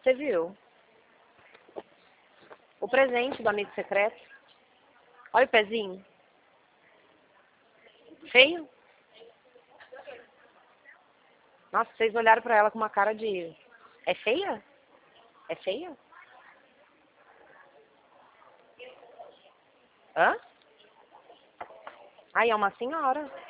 Você viu? O presente do amigo secreto. Olha o pezinho. Feio? Nossa, vocês olharam pra ela com uma cara de... É feia? É feia? Hã? Ai, é uma senhora.